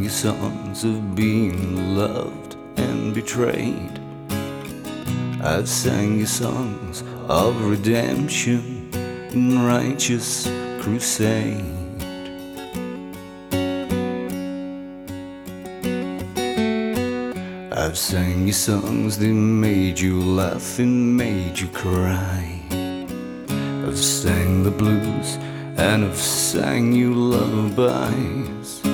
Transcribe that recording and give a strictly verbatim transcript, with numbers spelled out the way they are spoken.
you songs of being loved and betrayed. I've sang you songs of redemption in righteous crusade. I've sang you songs that made you laugh and made you cry. I've sang the blues and I've sang you lullabies.